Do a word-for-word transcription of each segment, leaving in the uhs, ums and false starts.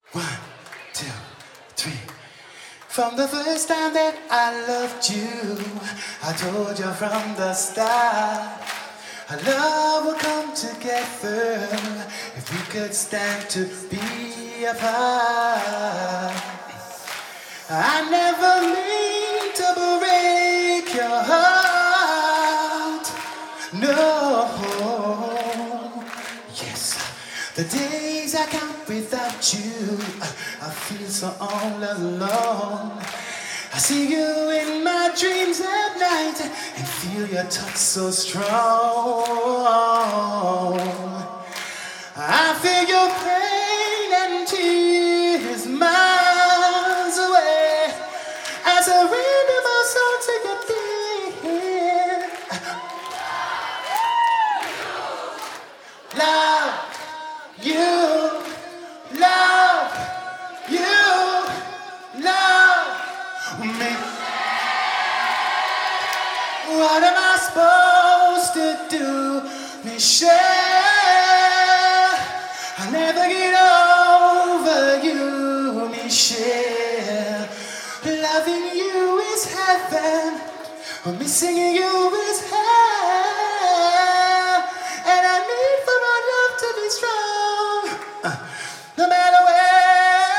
One, two, three. From the first time that I loved you, I told you from the start, our love will come together if we could stand to be apart. I never mean to break your heart, no. Yes, the days I count without you, I feel so all alone. I see you in my dreams at night and feel your touch so strong. I feel your pain and tears miles away as I render my soul to your feet. Love you, love you, love me. What am I supposed to do, Michelle? I'll never get over you, Michelle. Loving you is heaven, missing you is hell, and I need for my love to be strong, uh, no matter where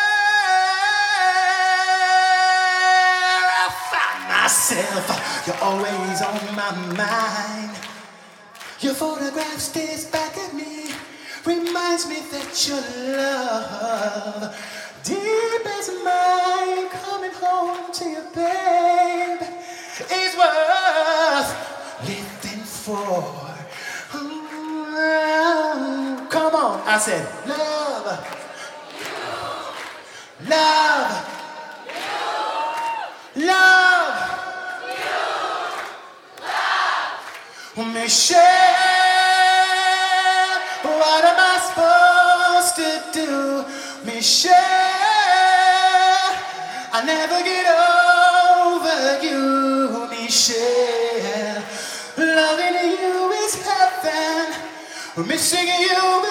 I find myself. You're always on my mind. Your photograph stares back at me, reminds me that your love, deep as mine, coming home to you, babe, is worth living for. Mm, come on, I said, love, love, love, Michelle. What am I supposed to do, Michelle? I never get over you, Michelle. Loving you is heaven, missing you